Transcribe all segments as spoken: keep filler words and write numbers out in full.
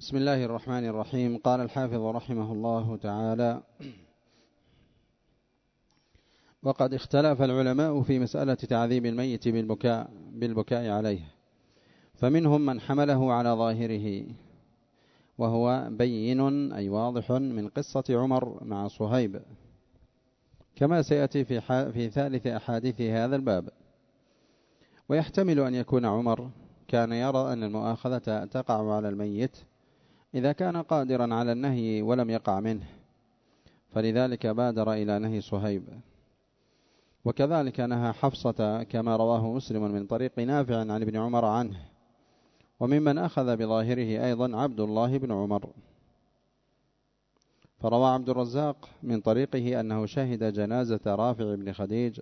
بسم الله الرحمن الرحيم. قال الحافظ رحمه الله تعالى: وقد اختلف العلماء في مسألة تعذيب الميت بالبكاء, بالبكاء عليه، فمنهم من حمله على ظاهره وهو بين أي واضح من قصة عمر مع صهيب، كما سيأتي في, في ثالث أحاديث هذا الباب. ويحتمل أن يكون عمر كان يرى أن المؤاخذة تقع على الميت إذا كان قادرا على النهي ولم يقع منه، فلذلك بادر إلى نهي صهيب. وكذلك نهى حفصة كما رواه مسلم من طريق نافع عن ابن عمر عنه. وممن أخذ بظاهره أيضا عبد الله بن عمر، فروى عبد الرزاق من طريقه أنه شهد جنازة رافع بن خديج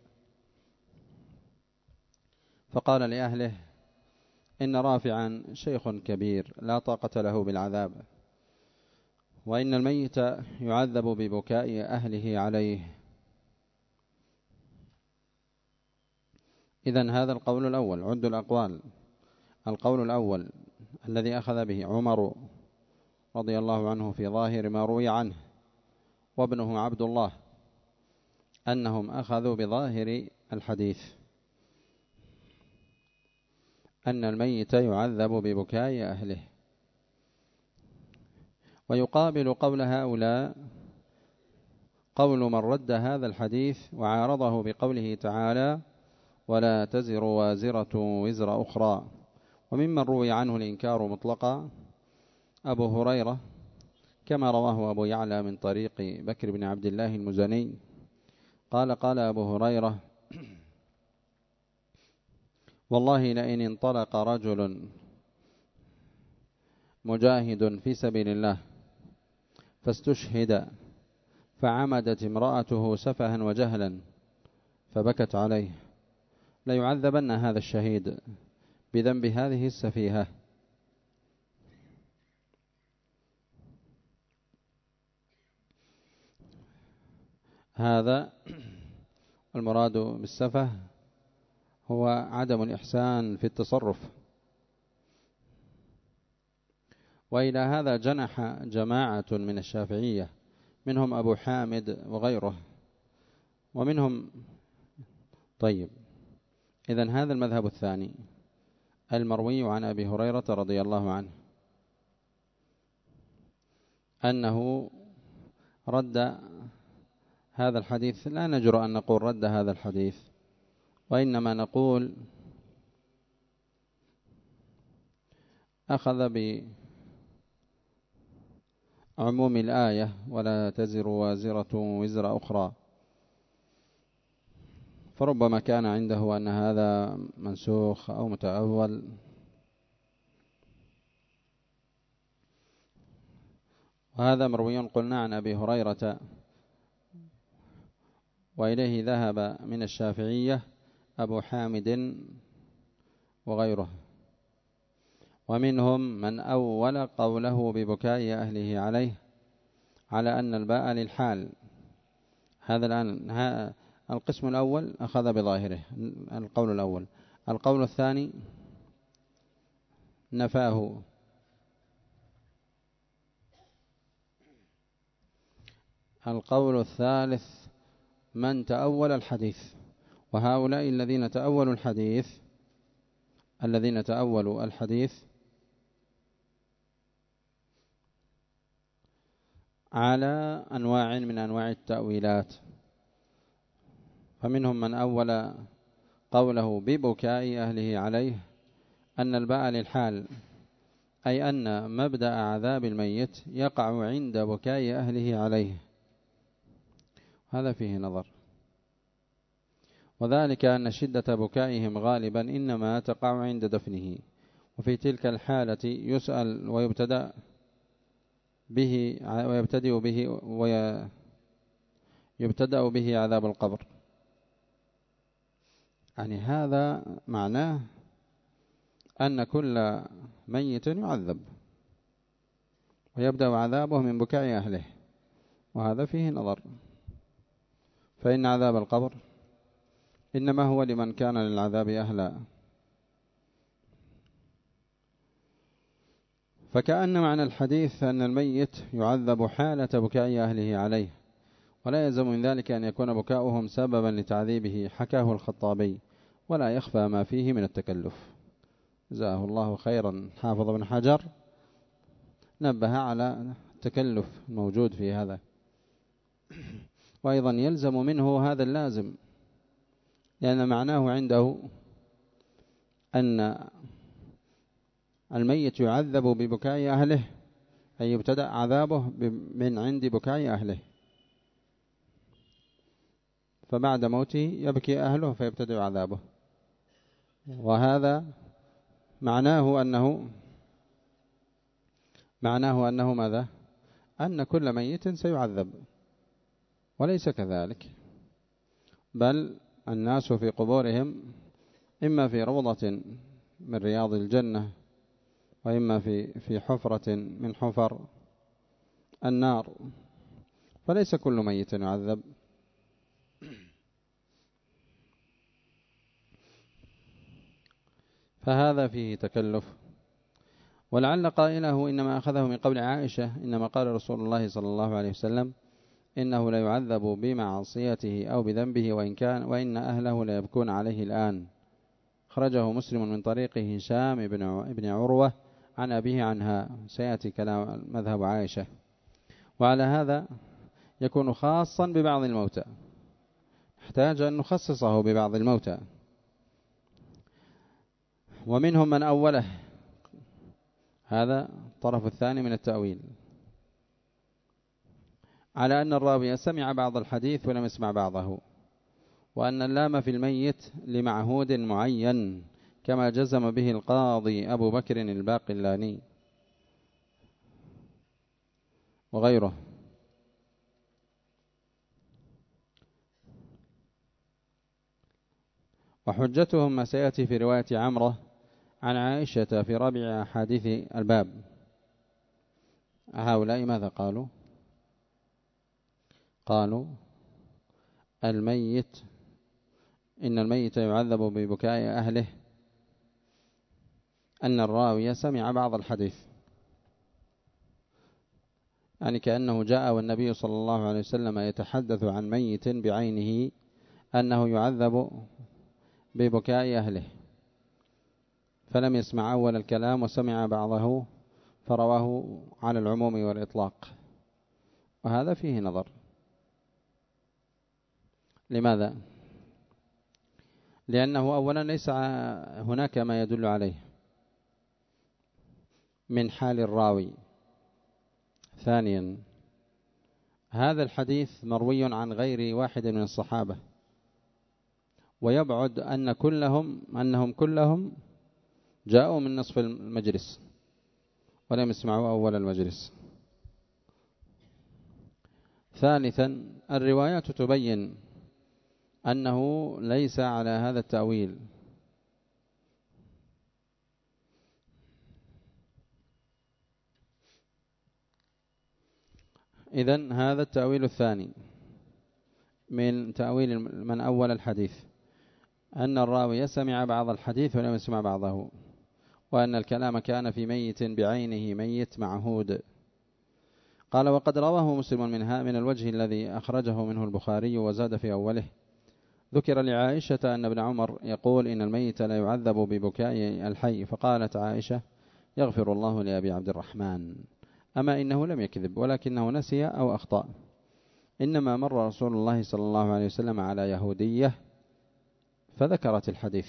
فقال لأهله: إن رافعا شيخ كبير لا طاقة له بالعذاب، وإن الميت يعذب ببكاء أهله عليه. إذن هذا القول الأول. عد الأقوال. القول الأول الذي أخذ به عمر رضي الله عنه في ظاهر ما روي عنه وابنه عبد الله أنهم أخذوا بظاهر الحديث أن الميت يعذب ببكاء أهله. ويقابل قول هؤلاء قول من رد هذا الحديث وعارضه بقوله تعالى: ولا تزر وازرة وزر أخرى. وممن روي عنه الإنكار مطلقا أبو هريرة، كما رواه أبو يعلى من طريق بكر بن عبد الله المزني قال: قال أبو هريرة: والله لئن انطلق رجل مجاهد في سبيل الله فاستشهد فعمدت امرأته سفها وجهلا فبكت عليه ليعذبن هذا الشهيد بذنب هذه السفيهة. هذا المراد بالسفه هو عدم الإحسان في التصرف. وإلى هذا جنح جماعة من الشافعية منهم أبو حامد وغيره ومنهم. طيب، إذن هذا المذهب الثاني المروي عن أبي هريرة رضي الله عنه أنه رد هذا الحديث. لا نجرؤ أن نقول رد هذا الحديث، وإنما نقول أخذ بعموم الآية ولا تزر وازرة وزر أخرى، فربما كان عنده أن هذا منسوخ أو متأول. وهذا مروي قلنا عن أبي هريرة، وإليه ذهب من الشافعية أبو حامد وغيره. ومنهم من أول قوله ببكاء أهله عليه على أن الباء للحال. هذا الآن القسم الأول أخذ بظاهره، القول الأول. القول الثاني نفاه. القول الثالث من تأول الحديث، وهؤلاء الذين تأولوا الحديث الذين تأولوا الحديث على أنواع من أنواع التأويلات. فمنهم من أول قوله ببكاء أهله عليه أن الباء للحال، أي أن مبدأ عذاب الميت يقع عند بكاء أهله عليه. هذا فيه نظر، وذلك أن شدة بكائهم غالبا إنما تقع عند دفنه، وفي تلك الحالة يسأل ويبتدأ به ويبتدئ به ويبتدأ به عذاب القبر. يعني هذا معناه أن كل ميت يعذب ويبدأ عذابه من بكاء أهله، وهذا فيه نظر. فإن عذاب القبر إنما هو لمن كان للعذاب أهلا. فكأن معنى الحديث أن الميت يعذب حالة بكاء أهله عليه، ولا يلزم من ذلك أن يكون بكاؤهم سببا لتعذيبه، حكاه الخطابي، ولا يخفى ما فيه من التكلف. جزاه الله خيرا. حافظ ابن حجر نبه على التكلف الموجود في هذا، وأيضا يلزم منه هذا اللازم، لأن معناه عنده أن الميت يعذب ببكاء أهله، أي يبتدأ عذابه من عند بكاء أهله، فبعد موته يبكي أهله فيبتدأ عذابه. وهذا معناه أنه معناه أنه ماذا؟ أن كل ميت سيعذب، وليس كذلك، بل الناس في قبورهم إما في روضة من رياض الجنة، وإما في في حفرة من حفر النار، فليس كل ميت يعذب. فهذا فيه تكلف. ولعل قائله إنما أخذه من قول عائشة، إنما قال رسول الله صلى الله عليه وسلم إنه لا يعذب بمعصيته أو بذنبه وإن كان وإن أهله لا يبكون عليه الآن. خرجه مسلم من طريق هشام بن عروة عن أبيه عنها، سيأتي كلام مذهب عائشة. وعلى هذا يكون خاصا ببعض الموتى، احتاج أن نخصصه ببعض الموتى. ومنهم من أوله، هذا الطرف الثاني من التأويل، على أن الراوي سمع بعض الحديث ولم يسمع بعضه، وأن اللام في الميت لمعهود معين، كما جزم به القاضي أبو بكر الباقلاني وغيره. وحجتهم ما سيأتي في رواية عمرة عن عائشة في رابع أحاديث الباب. هؤلاء ماذا قالوا؟ قالوا الميت إن الميت يعذب ببكاء أهله، أن الراوي سمع بعض الحديث، يعني كأنه جاء والنبي صلى الله عليه وسلم يتحدث عن ميت بعينه أنه يعذب ببكاء أهله، فلم يسمع أول الكلام وسمع بعضه فرواه على العموم والإطلاق، وهذا فيه نظر. لماذا؟ لأنه أولا ليس هناك ما يدل عليه من حال الراوي. ثانيا هذا الحديث مروي عن غير واحد من الصحابة، ويبعد أن كلهم أنهم كلهم جاءوا من نصف المجلس ولم يسمعوا أول المجلس. ثالثا الروايات تبين أنه ليس على هذا التأويل، إذن هذا التأويل الثاني من تأويل من أول الحديث، أن الراوي سمع بعض الحديث ولم يسمع بعضه، وأن الكلام كان في ميت بعينه، ميت معهود. قال وقد رواه مسلم منها من الوجه الذي أخرجه منه البخاري، وزاد في أوله ذكر لعائشة أن ابن عمر يقول إن الميت لا يعذب ببكاء الحي، فقالت عائشة يغفر الله لأبي عبد الرحمن، أما إنه لم يكذب ولكنه نسي أو أخطأ، إنما مر رسول الله صلى الله عليه وسلم على يهودية فذكرت الحديث.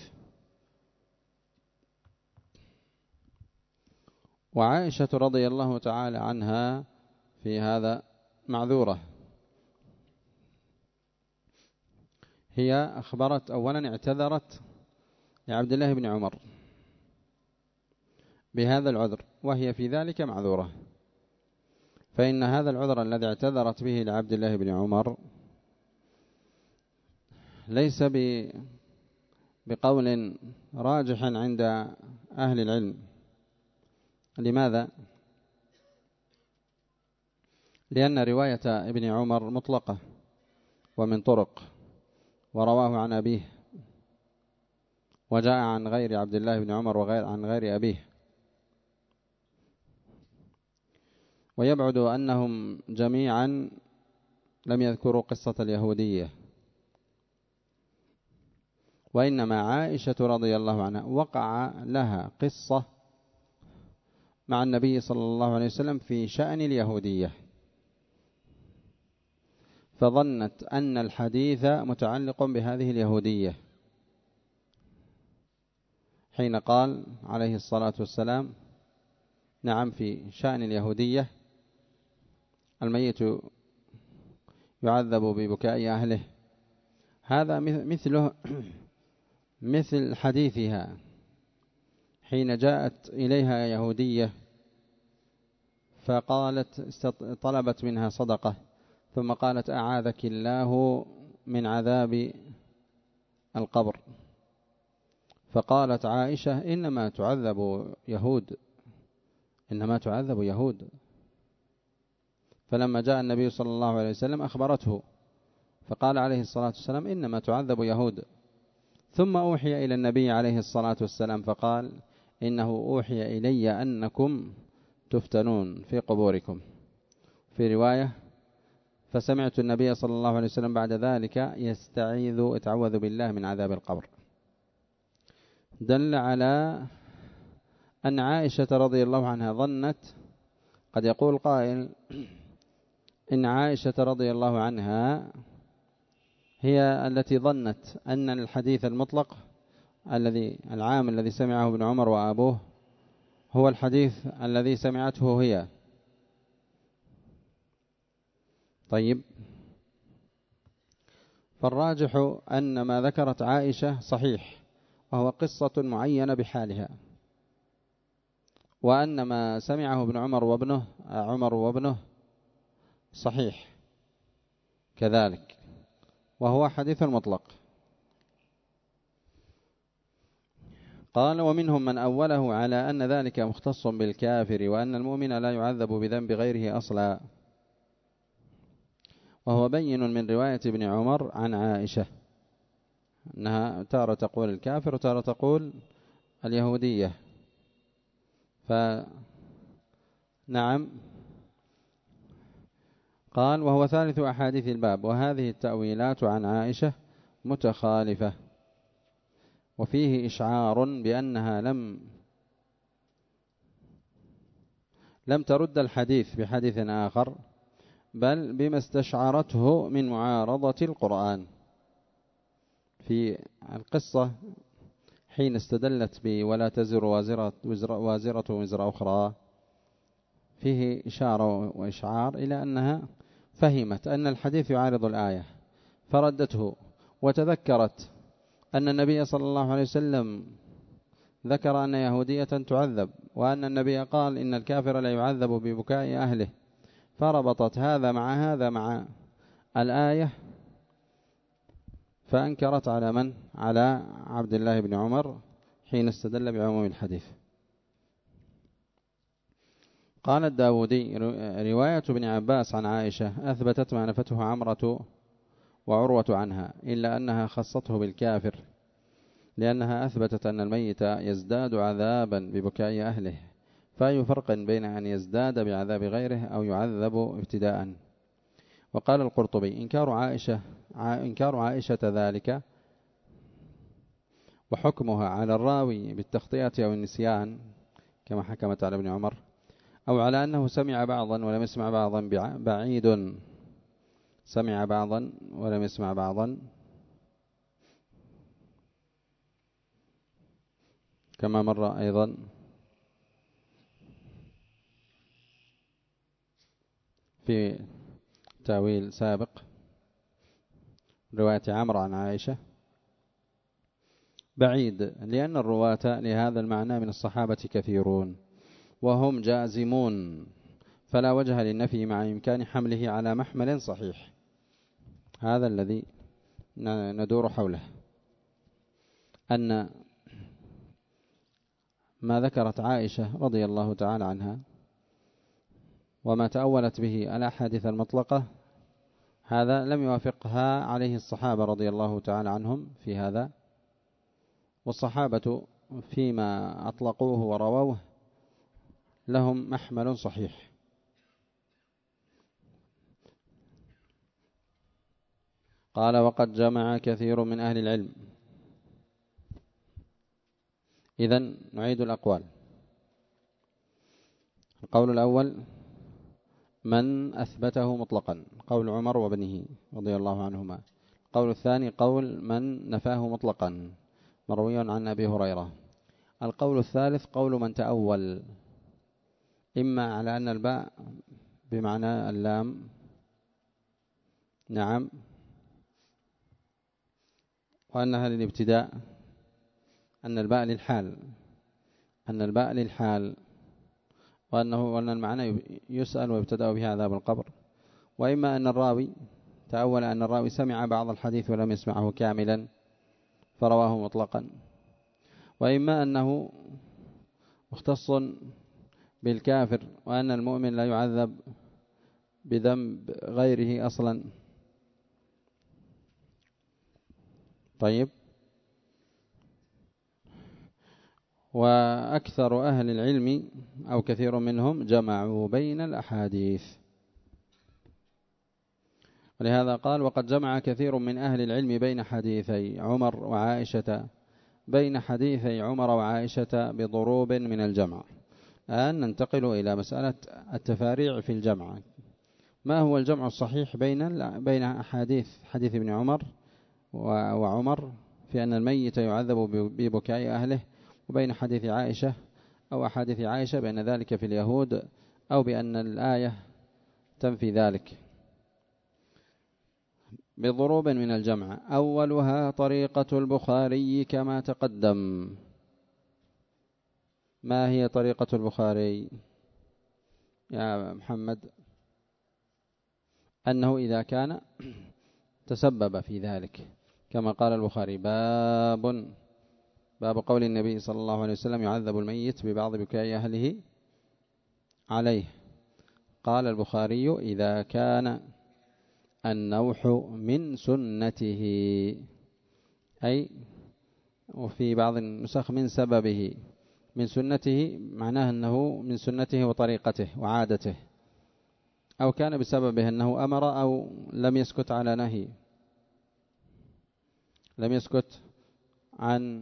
وعائشة رضي الله تعالى عنها في هذا معذورة، هي أخبرت أولا اعتذرت لعبد الله بن عمر بهذا العذر، وهي في ذلك معذورة، فإن هذا العذر الذي اعتذرت به لعبد الله بن عمر ليس بقول راجح عند أهل العلم. لماذا؟ لأن رواية ابن عمر مطلقة ومن طرق، ورواه عن أبيه، وجاء عن غير عبد الله بن عمر وغير عن غير أبيه، ويبعد أنهم جميعا لم يذكروا قصة اليهودية، وإنما عائشة رضي الله عنها وقع لها قصة مع النبي صلى الله عليه وسلم في شأن اليهودية، فظنت أن الحديث متعلق بهذه اليهودية حين قال عليه الصلاة والسلام نعم في شأن اليهودية الميت يعذب ببكاء أهله. هذا مثله مثل حديثها حين جاءت إليها يهودية فقالت طلبت منها صدقة، ثم قالت أعاذك الله من عذاب القبر، فقالت عائشة إنما تعذب يهود إنما تعذب يهود. فلما جاء النبي صلى الله عليه وسلم أخبرته فقال عليه الصلاة والسلام إنما تعذب يهود. ثم أوحي إلى النبي عليه الصلاة والسلام فقال إنه أوحي إلي أنكم تفتنون في قبوركم. في رواية فسمعت النبي صلى الله عليه وسلم بعد ذلك يستعيذ يتعوذ بالله من عذاب القبر. دل على أن عائشة رضي الله عنها ظنت، قد يقول قائل إن عائشة رضي الله عنها هي التي ظنت أن الحديث المطلق الذي العام الذي سمعه ابن عمر وأبوه هو الحديث الذي سمعته هي. طيب، فالراجح أن ما ذكرت عائشة صحيح وهو قصة معينة بحالها، وأن ما سمعه ابن عمر وابنه عمر وابنه صحيح كذلك وهو حديث مطلق. قال ومنهم من أوله على أن ذلك مختص بالكافر وأن المؤمن لا يعذب بذنب غيره أصلا، وهو بين من رواية ابن عمر عن عائشة أنها تارة تقول الكافر وتارة تقول اليهودية. فنعم قال وهو ثالث أحاديث الباب، وهذه التأويلات عن عائشة متخالفة، وفيه إشعار بأنها لم لم ترد الحديث بحديث آخر، بل بما استشعرته من معارضة القرآن. في القصة حين استدلت بولا تزر وازرة وازرة وزر أخرى فيه إشارة وإشعار إلى أنها فهمت أن الحديث يعارض الآية فردته، وتذكرت أن النبي صلى الله عليه وسلم ذكر أن يهودية تعذب، وأن النبي قال إن الكافر لا يعذب ببكاء أهله، فربطت هذا مع هذا مع الآية فأنكرت على من؟ على عبد الله بن عمر حين استدل بعموم الحديث. قال الداودي رواية ابن عباس عن عائشة أثبتت ما نفته عمرة وعروة عنها، إلا أنها خصته بالكافر لأنها أثبتت أن الميت يزداد عذابا ببكاء أهله، فأي فرق بين أن يزداد بعذاب غيره أو يعذب ابتداء. وقال القرطبي إنكار عائشة إنكار عائشة ذلك وحكمها على الراوي بالتخطئة أو النسيان كما حكمت على ابن عمر، أو على أنه سمع بعضا ولم يسمع بعضا بعيد، سمع بعضا ولم يسمع بعضا كما مر أيضا في تأويل سابق رواية عمرو عن عائشة بعيد، لأن الرواة لهذا المعنى من الصحابة كثيرون وهم جازمون، فلا وجه للنفي مع إمكان حمله على محمل صحيح. هذا الذي ندور حوله، أن ما ذكرت عائشة رضي الله تعالى عنها وما تأولت به الأحاديث المطلقة هذا لم يوافقها عليه الصحابة رضي الله تعالى عنهم في هذا، والصحابة فيما أطلقوه ورووه لهم محمل صحيح. قال وقد جمع كثير من أهل العلم. إذن نعيد الأقوال. القول الأول من أثبته مطلقا، قول عمر وابنه رضي الله عنهما. القول الثاني قول من نفاه مطلقا، مروي عن أبي هريرة. القول الثالث قول من تأول، إما على أن الباء بمعنى اللام، نعم، وأنها للابتداء، أن الباء للحال، أن الباء للحال، وأنه وأن المعنى يسأل ويبتدأ بها عذاب القبر. وإما أن الراوي تأول أن الراوي سمع بعض الحديث ولم يسمعه كاملا فرواه مطلقا. وإما أنه مختص بالكافر، وأن المؤمن لا يعذب بذنب غيره أصلا. طيب، وأكثر أهل العلم أو كثير منهم جمعوا بين الأحاديث، ولهذا قال وقد جمع كثير من أهل العلم بين حديثي عمر وعائشة بين حديثي عمر وعائشة بضروب من الجمع. الآن ننتقل إلى مسألة التفاريع في الجمع. ما هو الجمع الصحيح بين بين أحاديث حديث ابن عمر وعمر في أن الميت يعذب ببكاء أهله، وبين حديث عائشة أو أحاديث عائشة بأن ذلك في اليهود، أو بأن الآية تنفي ذلك؟ بضروب من الجمع. أولها طريقة البخاري كما تقدم. ما هي طريقة البخاري يا محمد؟ أنه إذا كان تسبب في ذلك، كما قال البخاري باب باب قول النبي صلى الله عليه وسلم يعذب الميت ببعض بكاء أهله عليه. قال البخاري إذا كان النوح من سنته، أي وفي بعض النسخ من سببه. من سنته معناه أنه من سنته وطريقته وعادته، أو كان بسببه أنه أمر أو لم يسكت على نهي، لم يسكت عن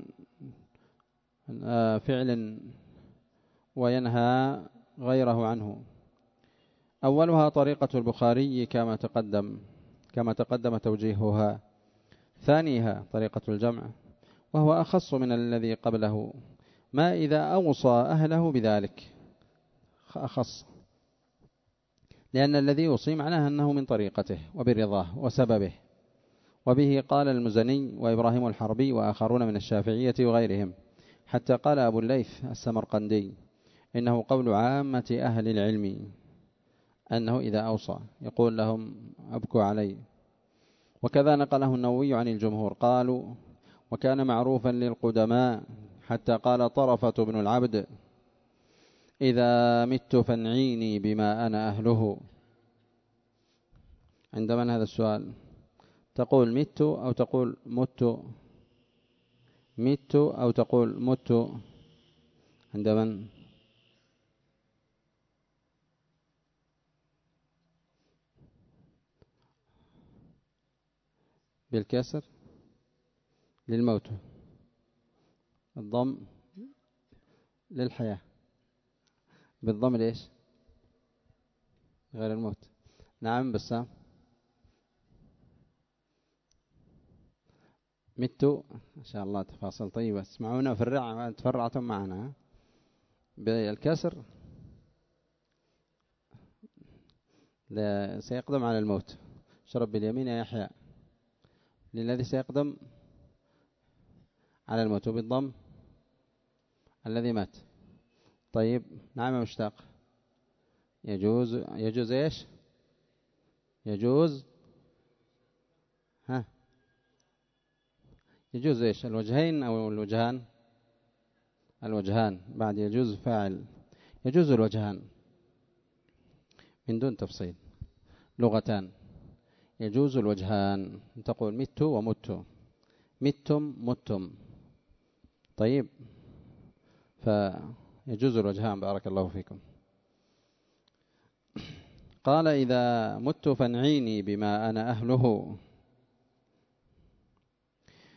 فعل وينهى غيره عنه. أولها طريقة البخاري كما تقدم كما تقدم توجيهها. ثانيها طريقة الجمع، وهو أخص من الذي قبله. ما إذا أوصى أهله بذلك أخص، لأن الذي يوصي معناه أنه من طريقته وبرضاه وسببه. وبه قال المزني وإبراهيم الحربي وآخرون من الشافعية وغيرهم، حتى قال أبو الليث السمرقندي إنه قول عامة أهل العلم أنه إذا أوصى يقول لهم أبكوا علي. وكذا نقله النووي عن الجمهور قالوا وكان معروفا للقدماء، حتى قال طرفة بن العبد إذا مت فانعيني بما أنا أهله. عند من هذا السؤال؟ تقول مت أو تقول مت؟ مت أو تقول مت؟ عند من؟ بالكسر للموت، الضم للحياة، بالضم ليش غير الموت؟ نعم بسام. متوا ما شاء الله تفاصيل طيبة. اسمعونا في الرعة تفرعتم معنا. بالكسر سيقدم على الموت. شرب باليمين يا يحيى للذي سيقدم على الموت، بالضم الذي مات. طيب نعم مشتاق. يجوز يجوز ايش؟ يجوز ها يجوز ايش؟ الوجهين او الوجهان؟ الوجهان. بعد يجوز فاعل، يجوز الوجهان من دون تفصيل. لغتان، يجوز الوجهان. تقول مت ومت، متم متم. طيب فيجوز الوجهان. بارك الله فيكم. قال إذا مت فانعيني بما أنا أهله.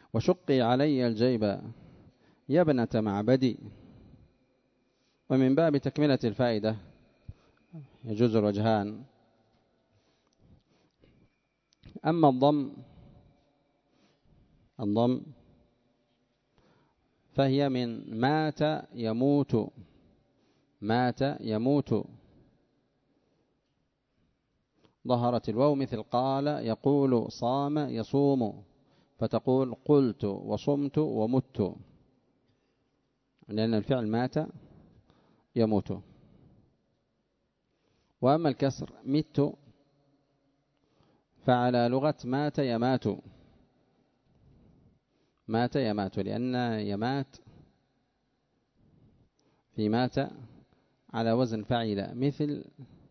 وشقي علي الجيب يا ابنة معبدي. ومن باب تكملة الفائدة يجوز الوجهان. أما الضم الضم فهي من مات يموت، مات يموت. ظهرت الواو مثل قال يقول، صام يصوم، فتقول قلت وصمت ومت، لأن الفعل مات يموت. وأما الكسر مت فعلى لغة مات يمات، مات يمات، لأن يمات في مات على وزن فعل، مثل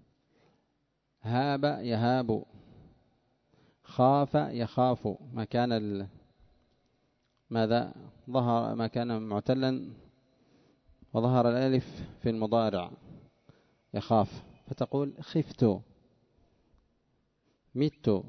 هاب يهاب، خاف يخاف، ما كان ال... ماذا ظهر ما كان معتلا وظهر الألف في المضارع يخاف، فتقول خفت مت.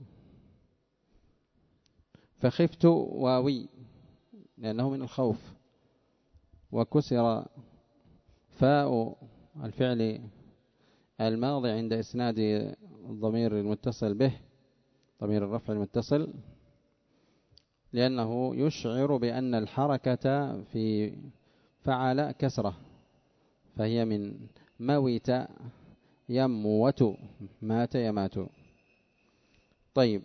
فخفت واوي لأنه من الخوف. وكسر فاء الفعل الماضي عند إسناد الضمير المتصل به، ضمير الرفع المتصل، لأنه يشعر بأن الحركة في فعل كسرة، فهي من موت يموت، مات يمات. طيب،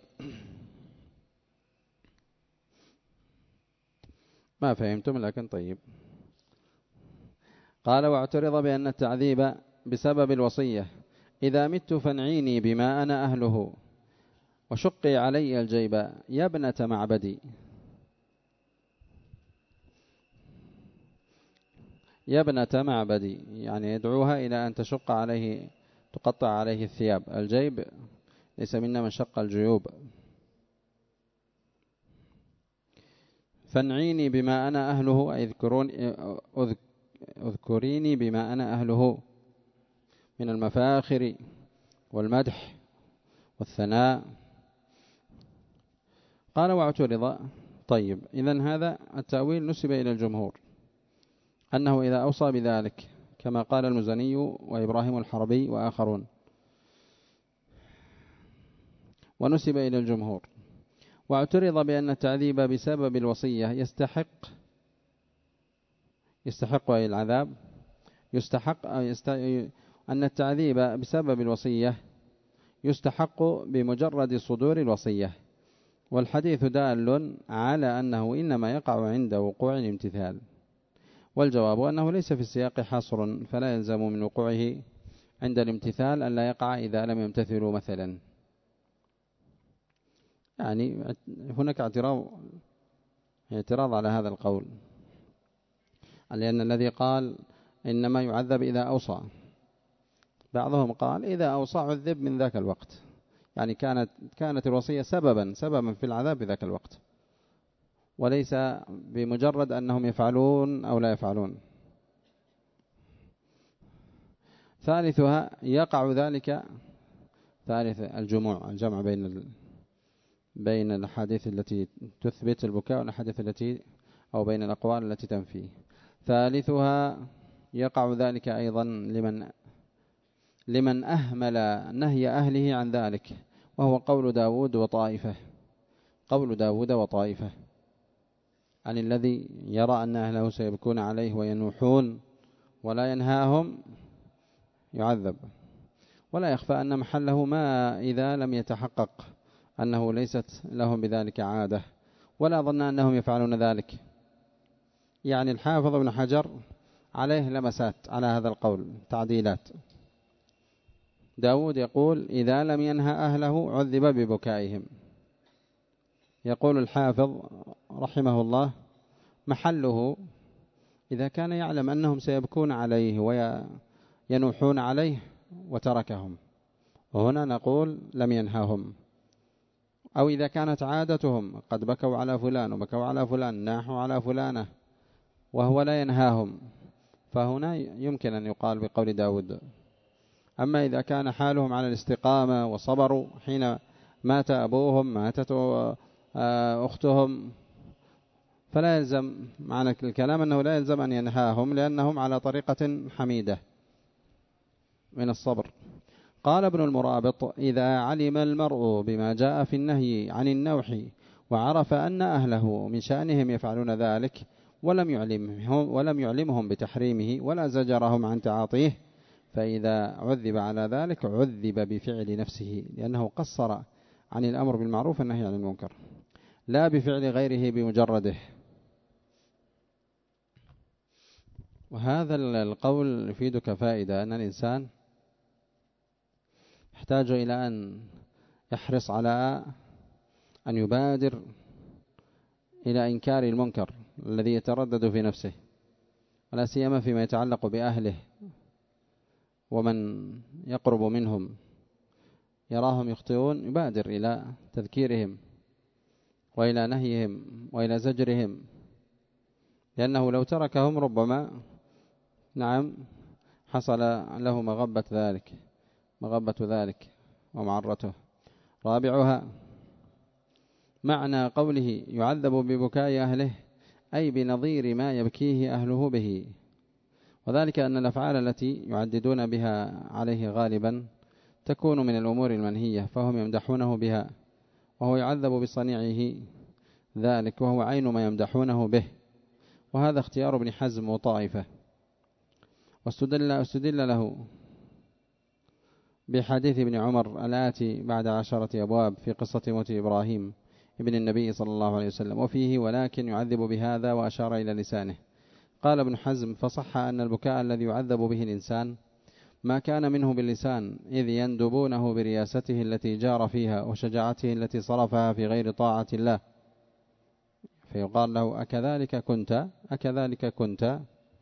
ما فهمتم لكن طيب. قال واعترض بأن التعذيب بسبب الوصية إذا مت فانعيني بما أنا أهله وشقي علي الجيب يا ابنة معبدي. يا ابنة معبدي يعني يدعوها إلى أن تشق عليه، تقطع عليه الثياب. الجيب ليس منا من شق الجيوب. فانعيني بما أنا أهله، اذكريني بما أنا أهله من المفاخر والمدح والثناء. قال واعترض. طيب، إذن هذا التأويل نسب إلى الجمهور أنه إذا أوصى بذلك كما قال المزني وإبراهيم الحربي وآخرون، ونسب إلى الجمهور. واعترض بأن التعذيب بسبب الوصية يستحق يستحق أي العذاب يستحق يست... أن التعذيب بسبب الوصية يستحق بمجرد صدور الوصية، والحديث دال على أنه إنما يقع عند وقوع الامتثال. والجواب أنه ليس في السياق حصر، فلا يلزم من وقوعه عند الامتثال أن لا يقع إذا لم يمتثلوا مثلا. يعني هناك اعتراض اعتراض على هذا القول، لأن الذي قال إنما يعذب إذا أوصى، بعضهم قال إذا أوصى عذب من ذاك الوقت، يعني كانت كانت الوصية سببا سببا في العذاب في ذاك الوقت، وليس بمجرد أنهم يفعلون أو لا يفعلون. ثالثها يقع ذلك، ثالث الجموع، الجمع بين ال... بين الأحاديث التي تثبت البكاء والأحاديث التي أو بين الأقوال التي تنفيه. ثالثها يقع ذلك أيضا لمن لمن أهمل نهي أهله عن ذلك، وهو قول داود وطائفة قول داود وطائفة عن الذي يرى أن أهله سيبكون عليه وينوحون ولا ينهاهم يعذب. ولا يخفى أن محله ما إذا لم يتحقق أنه ليست لهم بذلك عادة، ولا ظن أنهم يفعلون ذلك. يعني الحافظ ابن حجر عليه لمسات على هذا القول، تعديلات. داود يقول إذا لم ينهى أهله عذب ببكائهم. يقول الحافظ رحمه الله محله إذا كان يعلم أنهم سيبكون عليه وينوحون عليه وتركهم، وهنا نقول لم ينهاهم. أو إذا كانت عادتهم قد بكوا على فلان وبكوا على فلان ناحوا على فلانة وهو لا ينهاهم، فهنا يمكن أن يقال بقول داود. أما إذا كان حالهم على الاستقامة وصبروا حين مات أبوهم، ماتت أختهم، فلا يلزم معنى الكلام أنه لا يلزم أن ينهاهم لأنهم على طريقة حميدة من الصبر. قال ابن المرابط: إذا علم المرء بما جاء في النهي عن النوح وعرف أن أهله من شأنهم يفعلون ذلك ولم يعلمهم, ولم يعلمهم بتحريمه ولا زجرهم عن تعاطيه، فإذا عذب على ذلك عذب بفعل نفسه، لأنه قصر عن الأمر بالمعروف والنهي عن المنكر، لا بفعل غيره بمجرده. وهذا القول يفيدك فائدة، أن الإنسان يحتاج إلى أن يحرص على أن يبادر إلى إنكار المنكر الذي يتردد في نفسه، ولا سيما فيما يتعلق بأهله ومن يقرب منهم يراهم يخطئون، يبادر إلى تذكيرهم وإلى نهيهم وإلى زجرهم، لأنه لو تركهم ربما نعم حصل له مغبة ذلك مغبة ذلك ومعرته. رابعها معنى قوله يعذب ببكاء أهله، أي بنظير ما يبكيه أهله به، وذلك أن الأفعال التي يعددون بها عليه غالبا تكون من الأمور المنهية، فهم يمدحونه بها وهو يعذب بصنيعه ذلك، وهو عين ما يمدحونه به. وهذا اختيار ابن حزم وطائفة، واستدل, استدل له بحديث ابن عمر الآتي بعد عشرة أبواب في قصة موت إبراهيم ابن النبي صلى الله عليه وسلم، وفيه ولكن يعذب بهذا، وأشار إلى لسانه. قال ابن حزم: فصح أن البكاء الذي يعذب به الإنسان ما كان منه باللسان، إذ يندبونه برياسته التي جار فيها وشجاعته التي صرفها في غير طاعة الله، فيقال له: أكذلك كنت أكذلك كنت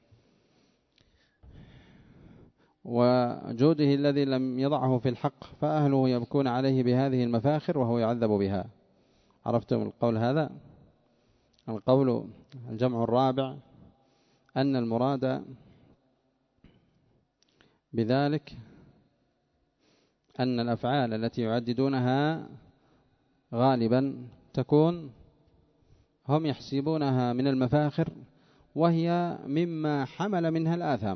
وجوده الذي لم يضعه في الحق، فأهله يبكون عليه بهذه المفاخر وهو يعذب بها. عرفتم القول هذا؟ القول الجمع الرابع أن المراد بذلك أن الأفعال التي يعددونها غالبا تكون هم يحسبونها من المفاخر، وهي مما حمل منها الآثام،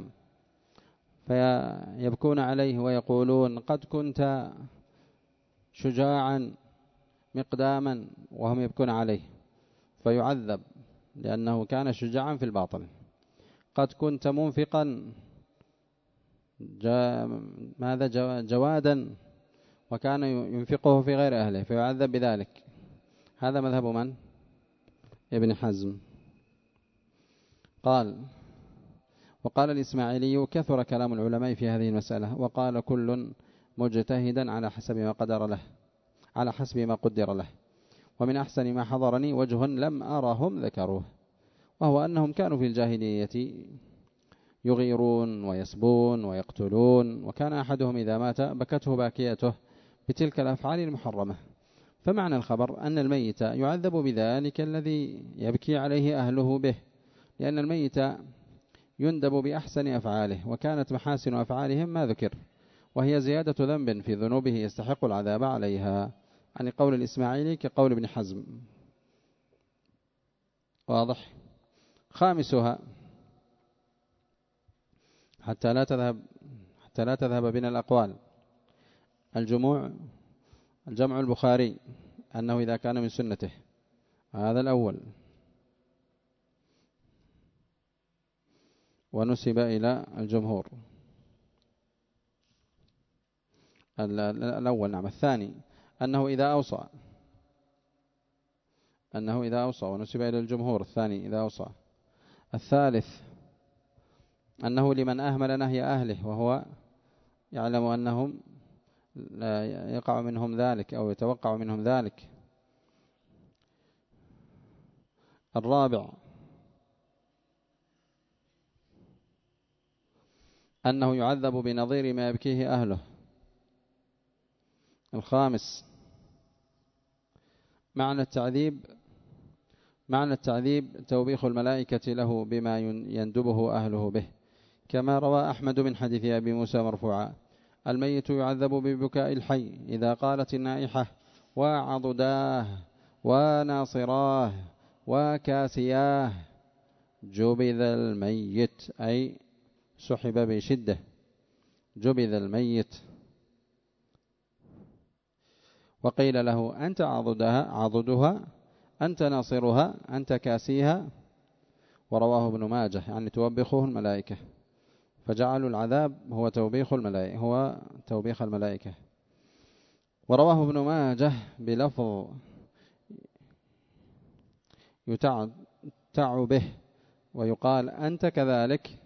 فيبكون عليه ويقولون: قد كنت شجاعا مقداما، وهم يبكون عليه فيعذب لأنه كان شجاعا في الباطن. قد كنت منفقا جا ماذا جوادا، وكان ينفقه في غير أهله فيعذب بذلك. هذا مذهب من؟ ابن حزم. قال: وقال الإسماعيلي: كثر كلام العلماء في هذه المسألة، وقال كل مجتهدا على حسب ما قدر له على حسب ما قدر له، ومن أحسن ما حضرني وجه لم أرهم ذكروه، وهو أنهم كانوا في الجاهلية يغيرون ويسبون ويقتلون، وكان أحدهم إذا مات بكته باكيته بتلك الأفعال المحرمة. فمعنى الخبر أن الميت يعذب بذلك الذي يبكي عليه أهله به، لأن الميت يندب بأحسن أفعاله، وكانت محاسن أفعالهم ما ذكر، وهي زيادة ذنب في ذنوبه يستحق العذاب عليها. عن قول الإسماعيلي كقول ابن حزم. واضح؟ خامسها حتى لا تذهب حتى لا تذهب بنا الأقوال، الجموع الجمع البخاري أنه إذا كان من سنته، هذا الأول، ونسب إلى الجمهور. الأول نعم. الثاني أنه إذا أوصى أنه إذا أوصى ونسب إلى الجمهور، الثاني إذا أوصى. الثالث أنه لمن أهمل نهي أهله وهو يعلم أنهم لا يقع منهم ذلك أو يتوقع منهم ذلك. الرابع أنه يعذب بنظير ما يبكيه أهله. الخامس معنى التعذيب معنى التعذيب توبيخ الملائكة له بما يندبه أهله به، كما روى أحمد من حديث أبي موسى مرفوعا: الميت يعذب ببكاء الحي إذا قالت النائحة: وعضداه وناصراه وكاسياه جبذ الميت أي سحب بشدة، جبذ الميت. وقيل له أنت عضدها عضدها أنت ناصرها أنت كاسيها. ورواه ابن ماجه يعني توبخه الملائكة، فجعلوا العذاب هو توبيخ الملائكة هو توبيخ الملائكة. ورواه ابن ماجه بلفظ يتعتع به ويقال أنت كذلك.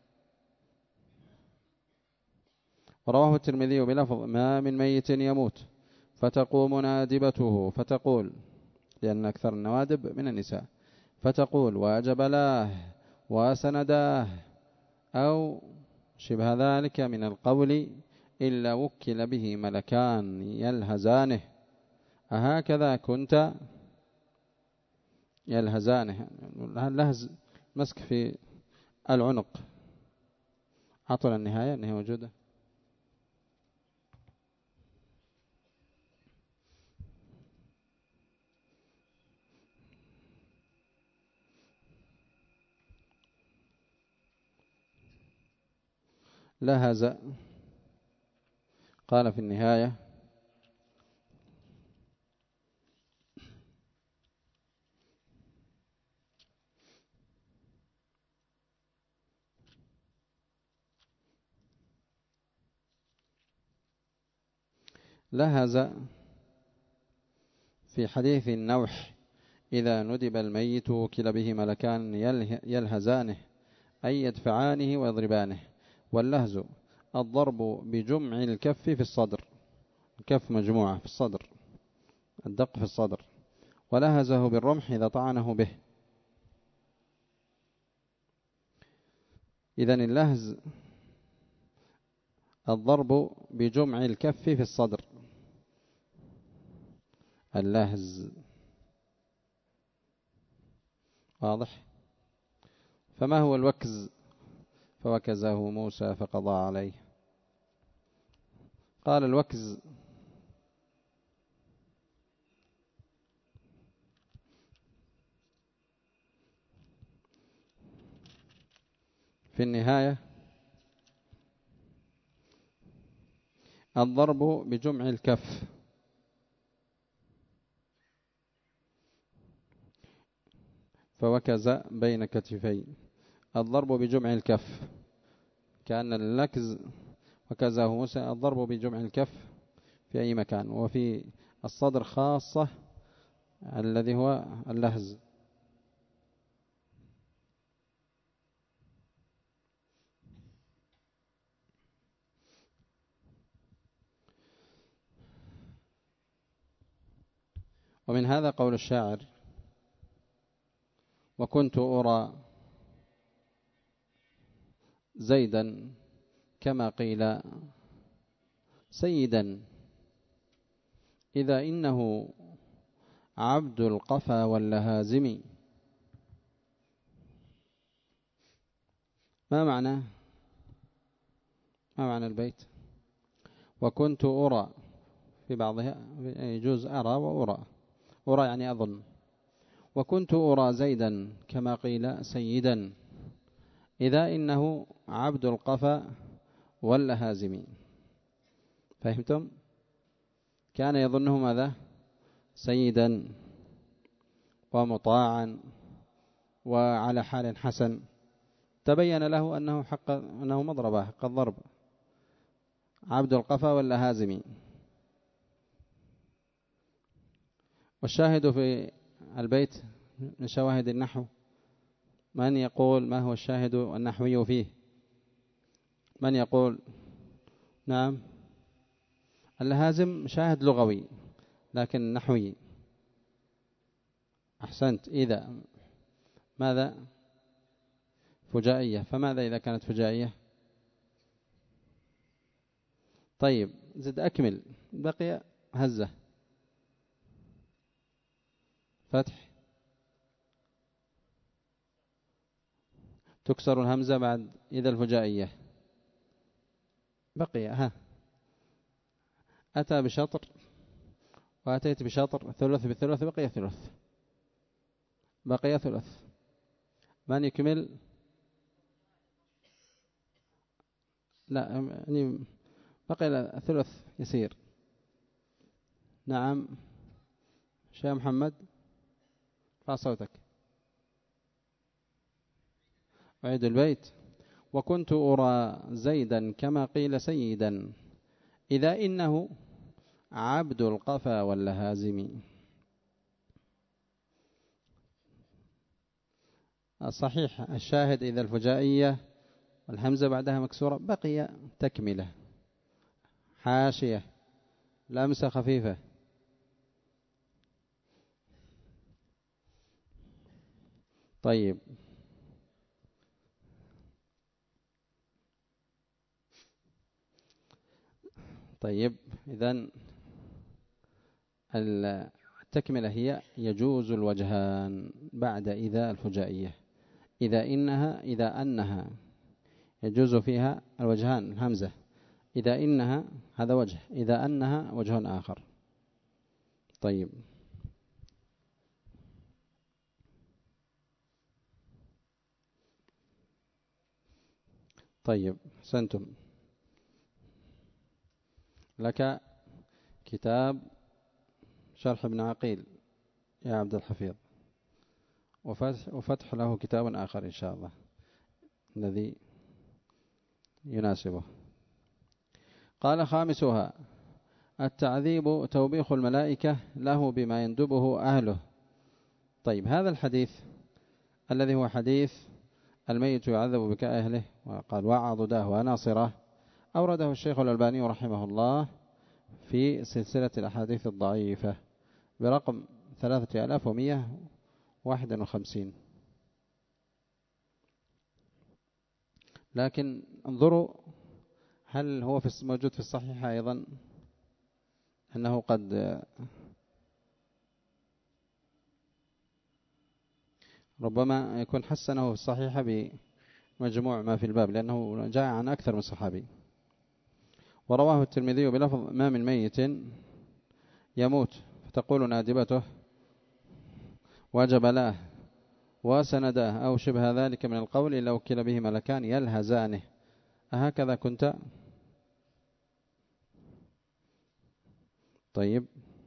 ورواه الترمذي بلفظ ما من ميت يموت فتقوم نادبته فتقول، لأن أكثر النوادب من النساء، فتقول وجبلاه وسنداه أو شبه ذلك من القول إلا وكل به ملكان يلهزانه. أهكذا كنت يلهزانه، اللهز مسك في العنق. أعطنا النهاية أنها موجودة. لهز قال في النهاية لهز في حديث النوح إذا ندب الميت وكل به ملكان يلهزانه أي يدفعانه ويضربانه. واللهز الضرب بجمع الكف في الصدر، الكف مجموعة في الصدر، الدق في الصدر. ولهزه بالرمح إذا طعنه به. إذن اللهز الضرب بجمع الكف في الصدر، اللهز واضح. فما هو الوكز؟ فوكزه موسى فقضى عليه. قال الوكز في النهاية الضرب بجمع الكف فوكز بين كتفي، الضرب بجمع الكف كأن اللكز وكزه موسى، الضرب بجمع الكف في أي مكان، وفي الصدر خاصة الذي هو اللهز. ومن هذا قول الشاعر وكنت أرى زيدا كما قيل سيدا إذا إنه عبد القفا واللهازم. ما معنى ما معنى البيت؟ وكنت أرى في بعضها يجوز أرى وأرى، أرى يعني أظن. وكنت أرى زيدا كما قيل سيدا إذا إنه عبد القفا واللهازم. فهمتم؟ كان يظنه ماذا؟ سيدا ومطاعا وعلى حال حسن. تبين له أنه حق أنه مضربة حق الضرب، عبد القفا واللهازم. والشاهد في البيت من شواهد النحو، من يقول ما هو الشاهد النحوي فيه؟ من يقول؟ نعم، اللهازم شاهد لغوي لكن نحوي. أحسنت. إذا ماذا؟ فجائية. فماذا إذا كانت فجائية؟ طيب زد أكمل، بقي هزة فتح، تكسر الهمزة بعد إذا الفجائية. بقي ها أتى بشطر وأتيت بشطر، ثلث بثلث بقي ثلث. بقي ثلث. من يكمل؟ لا يعني بقي ثلث يسير. نعم شيخ محمد ارفع صوتك. أعيد البيت. وكنت أرى زيدا كما قيل سيدا إذا إنه عبد القفا واللهازم. الصحيح الشاهد إذا الفجائية والهمزة بعدها مكسورة بقي تكملة حاشية لمسة خفيفة. طيب طيب إذن التكملة هي يجوز الوجهان بعد إذا الفجائية. إذا إنها إذا أنها يجوز فيها الوجهان الهمزة. إذا إنها هذا وجه، إذا أنها وجه آخر. طيب طيب سنتم لك كتاب شرح ابن عقيل يا عبد الحفيظ، وفتح, وفتح له كتاب آخر إن شاء الله الذي يناسبه. قال خامسها التعذيب توبيخ الملائكة له بما يندبه أهله. طيب هذا الحديث الذي هو حديث الميت يعذب بكاء أهله وقال وعضداه وناصره أورده الشيخ الألباني رحمه الله في سلسلة الأحاديث الضعيفة برقم ثلاثة آلاف ومئة وواحد وخمسين. لكن انظروا هل هو في موجود في الصحيح أيضا أنه قد ربما يكون حسنه في الصحيح بمجموع ما في الباب لأنه جاء عن أكثر من صحابي. ورواه الترمذي بلفظ ما من ميت يموت فتقول نادبته وجب له وسنده أو شبه ذلك من القول إلا وكل به ملكان يلهزانه. أهكذا كنت؟ طيب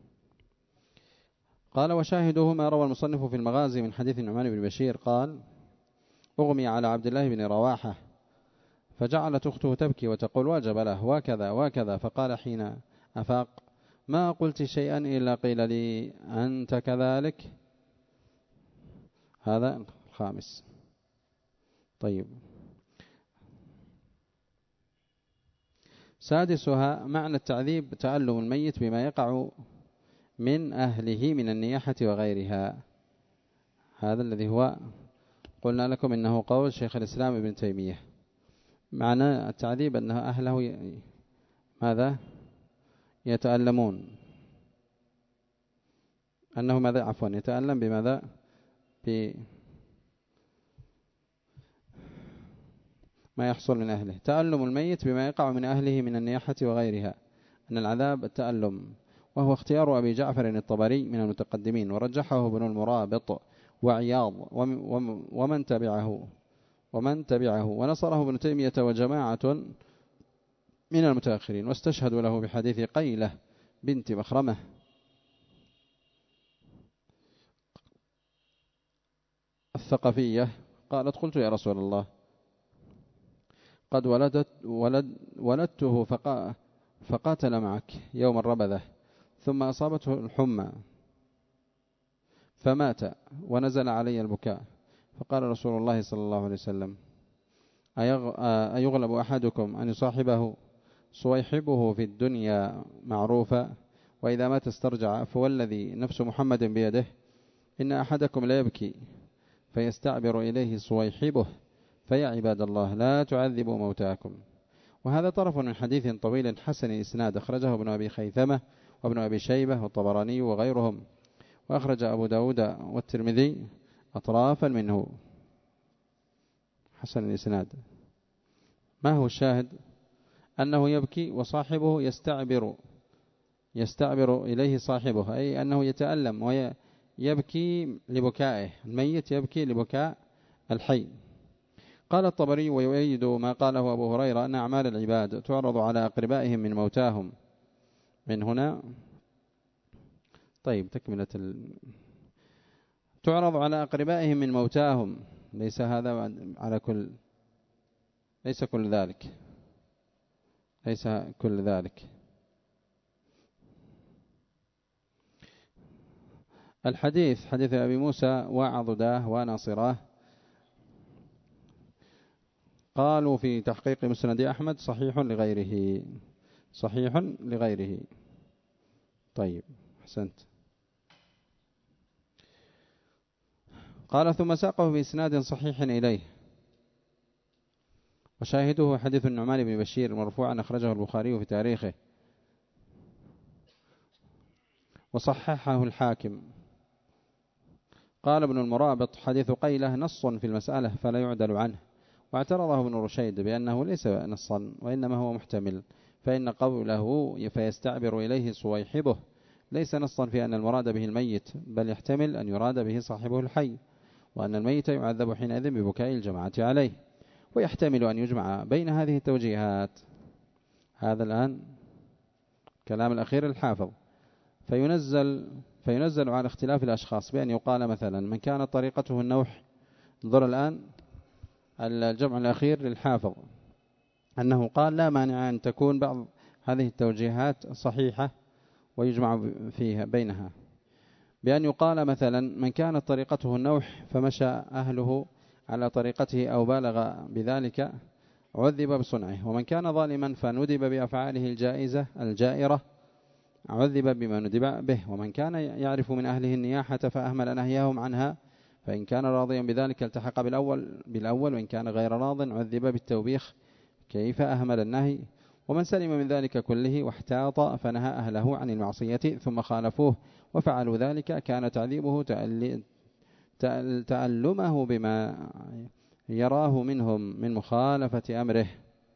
قال وشاهده ما روى المصنف في المغازي من حديث النعمان بن بشير قال أغمي على عبد الله بن رواحة فجعلت أخته تبكي وتقول وجب له وكذا وكذا فقال حين أفاق ما قلت شيئا إلا قيل لي أنت كذلك. هذا الخامس. طيب سادسها معنى التعذيب تألم الميت بما يقع من أهله من النياحة وغيرها. هذا الذي هو قلنا لكم إنه قول شيخ الإسلام ابن تيمية. معنى التعذيب أنه أهله ماذا يتألمون أنه ماذا عفوا يتألم بماذا بما يحصل من أهله. تألم الميت بما يقع من أهله من النياحة وغيرها أن العذاب التألم، وهو اختيار أبي جعفر الطبري من المتقدمين ورجحه ابن المرابط وعياض ومن تبعه ومن تبعه ونصره ابن تيمية وجماعة من المتأخرين واستشهدوا له بحديث قيلة بنت مخرمة الثقفية قالت قلت يا رسول الله قد ولدت ولد ولدته فقا فقاتل معك يوم الربذة ثم أصابته الحمى فمات ونزل علي البكاء فقال رسول الله صلى الله عليه وسلم أيغلب أحدكم أن يصاحبه صويحبه في الدنيا معروفا وإذا مات استرجع فوالذي نفس محمد بيده إن أحدكم لا يبكي فيستعبر إليه صويحبه فيا عباد الله لا تعذبوا موتاكم. وهذا طرف من حديث طويل حسن إسناد أخرجه ابن أبي خيثمة وابن أبي شيبة والطبراني وغيرهم، وأخرج أبو داود والترمذي أطرافا منه حسن الإسناد. ما هو الشاهد؟ أنه يبكي وصاحبه يستعبر يستعبر إليه صاحبه، أي أنه يتألم يبكي لبكائه، الميت يبكي لبكاء الحي. قال الطبري ويؤيد ما قاله أبو هريرة أن أعمال العباد تعرض على أقربائهم من موتاهم. من هنا طيب تكملة ال... تعرض على أقربائهم من موتاهم، ليس هذا على كل ليس كل ذلك ليس كل ذلك الحديث حديث أبي موسى وعضداه وناصراه قالوا في تحقيق مسند أحمد صحيح لغيره صحيح لغيره. طيب أحسنت. قال ثم ساقه بإسناد صحيح إليه، وشاهده حديث النعمان بن بشير مرفوعا أخرجه البخاري في تاريخه وصححه الحاكم. قال ابن المرابط حديث قيلة نص في المسألة فلا يعدل عنه، واعترضه ابن رشيد بأنه ليس نصا وإنما هو محتمل، فإن قوله فيستعبر إليه صويحبه ليس نصا في أن المراد به الميت، بل يحتمل أن يراد به صاحبه الحي، وأن الميت يعذب حينئذ ببكاء الجماعة عليه، ويحتمل أن يجمع بين هذه التوجيهات. هذا الآن كلام الأخير الحافظ. فينزل فينزل على اختلاف الأشخاص بأن يقال مثلا من كانت طريقته النوح. انظر الآن الجمع الأخير للحافظ أنه قال لا مانع أن تكون بعض هذه التوجيهات صحيحة ويجمع فيها بينها، بأن يقال مثلا من كانت طريقته النوح فمشى أهله على طريقته أو بالغ بذلك عذب بصنعه، ومن كان ظالما فندب بأفعاله الجائزة الجائرة عذب بما ندب به، ومن كان يعرف من أهله النياحة فأهمل نهيهم عنها فإن كان راضيا بذلك التحق بالأول بالأول وإن كان غير راض عذب بالتوبيخ كيف أهمل النهي، ومن سلم من ذلك كله واحتاط فنهى أهله عن المعصية ثم خالفوه وفعلوا ذلك كان تعذيبه تألمه بما يراه منهم من مخالفة أمره.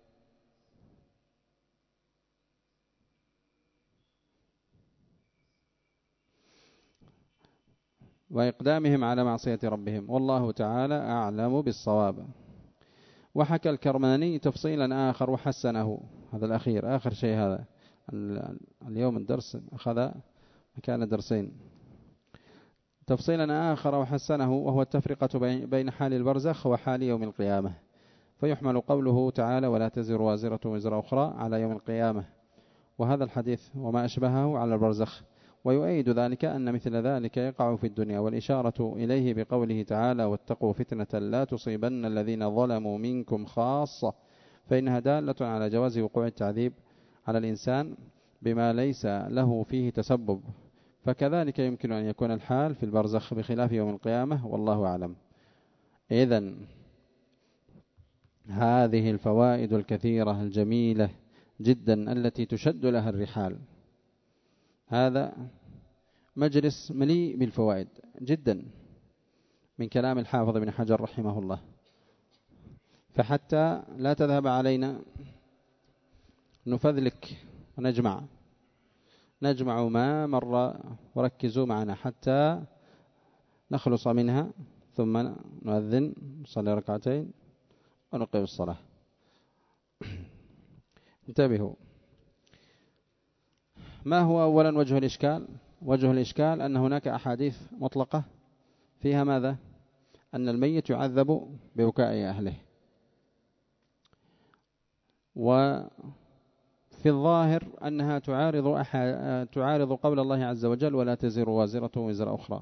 وإقدامهم على معصية ربهم، والله تعالى أعلم بالصواب. وحكى الكرماني تفصيلا آخر وحسنه، هذا الأخير آخر شيء هذا اليوم الدرس أخذ مكان درسين. تفصيلا آخر وحسنه وهو التفرقة بين حال البرزخ وحال يوم القيامة، فيحمل قوله تعالى ولا تزر وازرة وزر أخرى على يوم القيامة، وهذا الحديث وما أشبهه على البرزخ، ويؤيد ذلك أن مثل ذلك يقع في الدنيا، والإشارة إليه بقوله تعالى واتقوا فتنة لا تصيبن الذين ظلموا منكم خاصة، فإنها دالة على جواز وقوع التعذيب على الإنسان بما ليس له فيه تسبب، فكذلك يمكن أن يكون الحال في البرزخ بخلاف يوم القيامة، والله أعلم. إذن هذه الفوائد الكثيرة الجميلة جدا التي تشد لها الرحال، هذا مجلس مليء بالفوائد جدا من كلام الحافظ بن حجر رحمه الله، فحتى لا تذهب علينا نفذلك ونجمع نجمع ما مر، وركزوا معنا حتى نخلص منها، ثم نؤذن نصلي ركعتين ونقيم الصلاة. انتبهوا، ما هو أولا وجه الإشكال؟ وجه الإشكال أن هناك أحاديث مطلقة فيها ماذا؟ أن الميت يعذب ببكاء أهله، وفي الظاهر أنها تعارض أح... تعارض قول الله عز وجل ولا تزر وازرة وزر أخرى،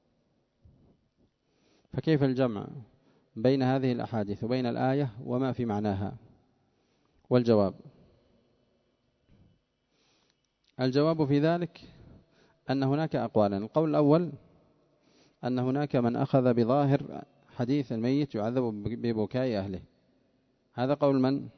فكيف الجمع بين هذه الأحاديث وبين الآية وما في معناها؟ والجواب الجواب في ذلك أن هناك أقوالا. القول الأول أن هناك من أخذ بظاهر حديث الميت يعذب ببكاء أهله، هذا قول من؟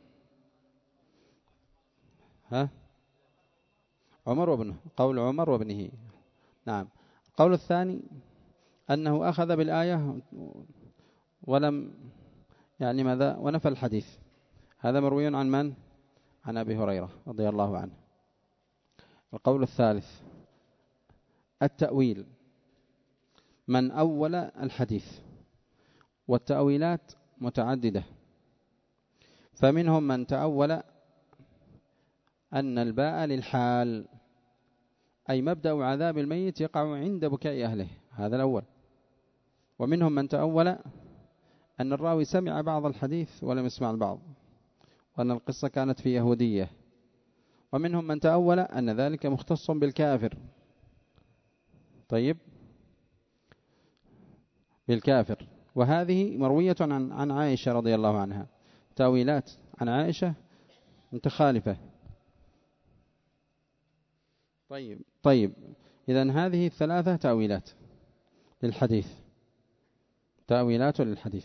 ها؟ عمر وابنه، قول عمر وابنه. نعم. القول الثاني أنه أخذ بالآية ولم يعني ماذا ونفى الحديث، هذا مروي عن من؟ عن أبي هريرة رضي الله عنه. القول الثالث التأويل، من أول الحديث، والتأويلات متعددة. فمنهم من تأول أن الباء للحال، أي مبدأ عذاب الميت يقع عند بكاء أهله، هذا الأول. ومنهم من تأول أن الراوي سمع بعض الحديث ولم يسمع البعض، وأن القصة كانت في يهودية. ومنهم من تأول أن ذلك مختص بالكافر، طيب بالكافر. وهذه مروية عن عن عائشة رضي الله عنها، تأويلات عن عائشة متخالفة. طيب طيب إذن هذه الثلاثة تأويلات للحديث، تأويلات للحديث.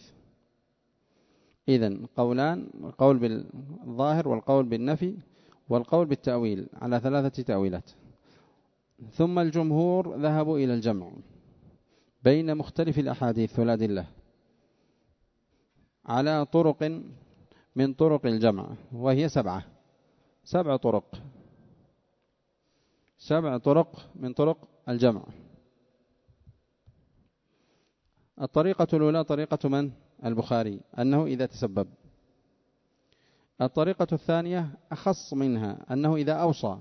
إذن قولان، القول بالظاهر والقول بالنفي والقول بالتأويل، على ثلاثة تأويلات. ثم الجمهور ذهبوا إلى الجمع بين مختلف الأحاديث والأدلة على طرق من طرق الجمع، وهي سبعة سبع طرق سبع طرق من طرق الجمع. الطريقة الأولى طريقة من؟ البخاري، أنه إذا تسبب. الطريقة الثانية أخص منها، أنه إذا أوصى،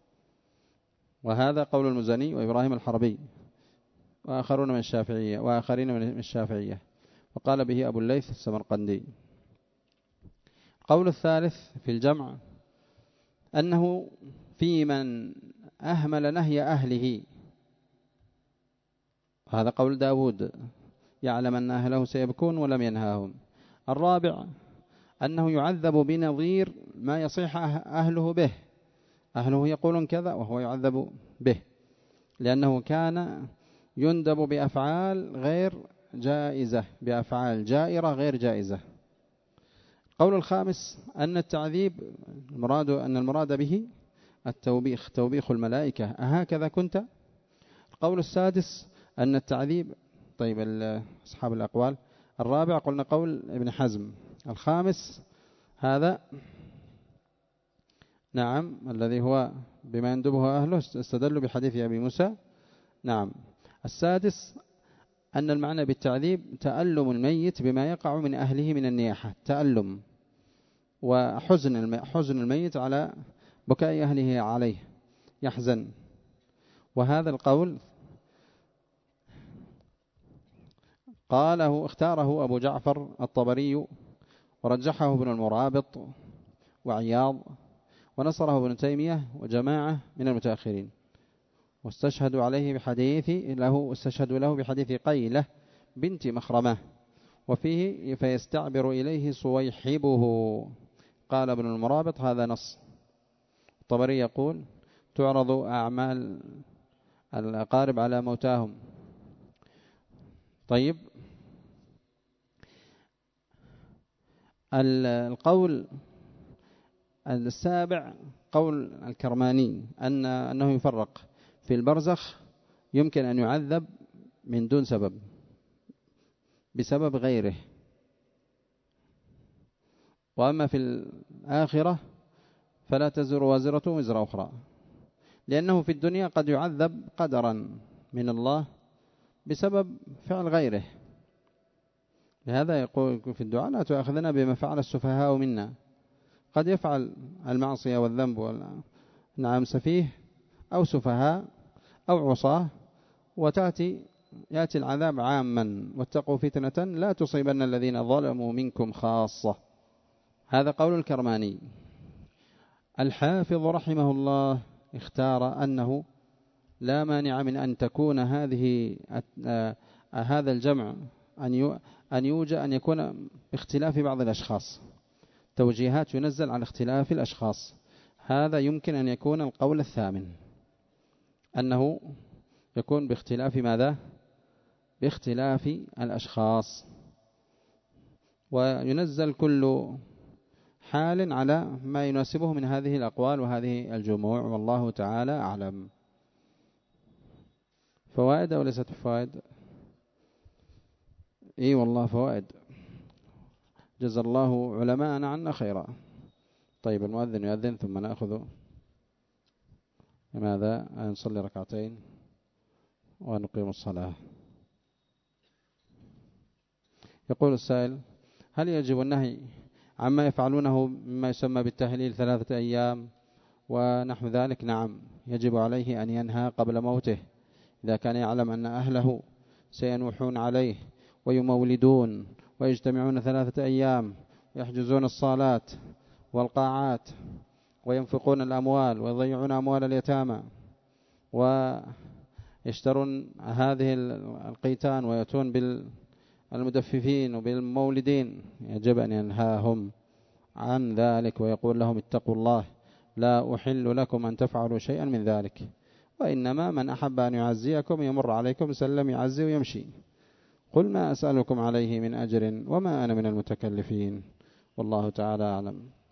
وهذا قول المزني وإبراهيم الحربي وآخرون من الشافعية وآخرين من الشافعية، وقال به أبو الليث السمرقندي. القول الثالث في الجمع أنه في من أهمل نهي أهله، هذا قول داود، يعلم أن أهله سيبكون ولم ينهاهم. الرابع أنه يعذب بنظير ما يصيح أهله به، أهله يقولون كذا وهو يعذب به، لأنه كان يندب بأفعال غير جائزة، بأفعال جائرة غير جائزة. القول الخامس أن التعذيب المراد أن المراد به التوبيخ، توبيخ الملائكة، أهكذا كنت. القول السادس أن التعذيب، طيب أصحاب الأقوال. الرابع قلنا قول ابن حزم. الخامس هذا نعم الذي هو بما يندبه أهله، استدلوا بحديث أبي موسى. نعم. السادس أن المعنى بالتعذيب تألم الميت بما يقع من أهله من النياحة، تألم وحزن حزن الميت على بكاء أهله عليه، يحزن. وهذا القول قاله اختاره أبو جعفر الطبري، ورجحه ابن المرابط وعياض، ونصره ابن تيمية وجماعة من المتأخرين، واستشهدوا عليه بحديث له استشهدوا له بحديث قيلة بنت مخرمة، وفيه فيستعبر إليه صويحبه. قال ابن المرابط هذا نص. الطبري يقول تعرض أعمال الأقارب على موتاهم. طيب القول السابع قول الكرماني أن أنه يفرق في البرزخ، يمكن أن يعذب من دون سبب بسبب غيره، وأما في الآخرة فلا تزر وازرة وزر أخرى، لأنه في الدنيا قد يعذب قدرا من الله بسبب فعل غيره. لهذا يقول في الدعاء لا تؤاخذنا بما فعل السفهاء منا. قد يفعل المعصية والذنب نعم سفيه أو سفهاء أو عصاه، وتأتي يأتي العذاب عاما، واتقوا فتنة لا تصيبن الذين ظلموا منكم خاصة. هذا قول الكرماني. الحافظ رحمه الله اختار أنه لا مانع من أن تكون هذه هذا الجمع أن يوجد أن يكون باختلاف بعض الأشخاص، توجيهات ينزل على اختلاف الأشخاص. هذا يمكن أن يكون القول الثامن، أنه يكون باختلاف ماذا؟ باختلاف الأشخاص، وينزل كل حال على ما يناسبه من هذه الأقوال وهذه الجموع، والله تعالى أعلم. فوائد أو ليست فوائد؟ إيه والله فوائد، جزا الله علماءنا عنا خيرا. طيب المؤذن يؤذن ثم نأخذ لماذا نصلي ركعتين ونقيم الصلاة. يقول السائل: هل يجب النهي عما يفعلونه مما يسمى بالتهليل ثلاثة أيام ونحو ذلك؟ نعم، يجب عليه أن ينهى قبل موته إذا كان يعلم أن أهله سينوحون عليه ويمولدون ويجتمعون ثلاثة أيام ويحجزون الصالات والقاعات وينفقون الأموال ويضيعون أموال اليتامى ويشترون هذه القيتان ويأتون بالمدففين وبالمولدين. يجب أن ينهاهم عن ذلك ويقول لهم: اتقوا الله، لا أحل لكم أن تفعلوا شيئا من ذلك، وإنما من أحب أن يعزيكم يمر عليكم سلم يعزي ويمشي. قل ما أسألكم عليه من أجر وما أنا من المتكلفين، والله تعالى أعلم.